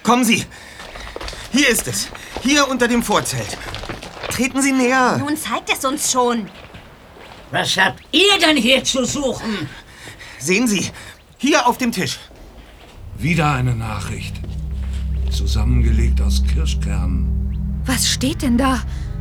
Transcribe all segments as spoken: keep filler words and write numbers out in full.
Kommen Sie! Hier ist es. Hier unter dem Vorzelt. Treten Sie näher. Nun zeigt es uns schon. Was habt ihr denn hier zu suchen? Sehen Sie, hier auf dem Tisch. Wieder eine Nachricht. Zusammengelegt aus Kirschkernen. Was steht denn da?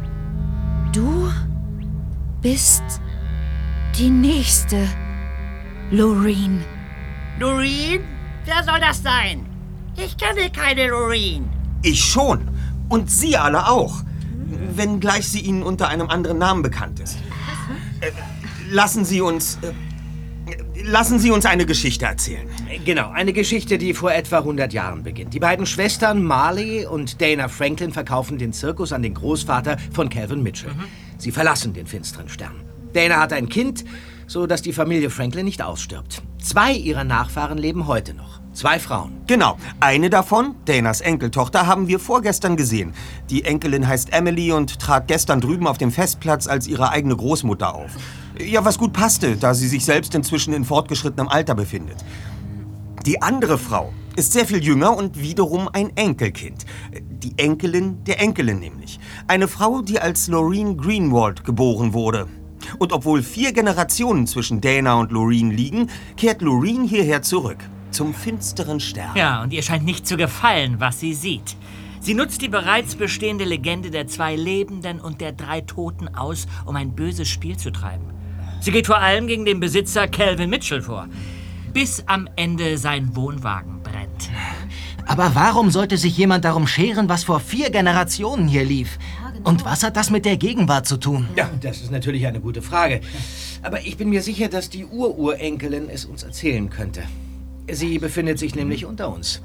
Du bist die Nächste, Loreen. Loreen? Wer soll das sein? Ich kenne keine Loreen. Ich schon. Und Sie alle auch. Wenngleich sie Ihnen unter einem anderen Namen bekannt ist. Äh, lassen Sie uns... Äh, lassen Sie uns eine Geschichte erzählen. Genau, eine Geschichte, die vor etwa hundert Jahren beginnt. Die beiden Schwestern Marley und Dana Franklin verkaufen den Zirkus an den Großvater von Calvin Mitchell. Mhm. Sie verlassen den finsteren Stern. Dana hat ein Kind, so dass die Familie Franklin nicht ausstirbt. Zwei ihrer Nachfahren leben heute noch. Zwei Frauen. Genau. Eine davon, Danas Enkeltochter, haben wir vorgestern gesehen. Die Enkelin heißt Emily und trat gestern drüben auf dem Festplatz als ihre eigene Großmutter auf. Ja, was gut passte, da sie sich selbst inzwischen in fortgeschrittenem Alter befindet. Die andere Frau ist sehr viel jünger und wiederum ein Enkelkind. Die Enkelin der Enkelin nämlich. Eine Frau, die als Loreen Greenwald geboren wurde. Und obwohl vier Generationen zwischen Dana und Loreen liegen, kehrt Loreen hierher zurück. Zum finsteren Stern. Ja, und ihr scheint nicht zu gefallen, was sie sieht. Sie nutzt die bereits bestehende Legende der zwei Lebenden und der drei Toten aus, um ein böses Spiel zu treiben. Sie geht vor allem gegen den Besitzer Calvin Mitchell vor, bis am Ende sein Wohnwagen brennt. Aber warum sollte sich jemand darum scheren, was vor vier Generationen hier lief? Und was hat das mit der Gegenwart zu tun? Ja, das ist natürlich eine gute Frage. Aber ich bin mir sicher, dass die Ururenkelin es uns erzählen könnte. Sie befindet sich nämlich unter uns.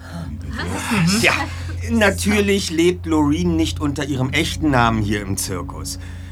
Ja, natürlich lebt Loreen nicht unter ihrem echten Namen hier im Zirkus.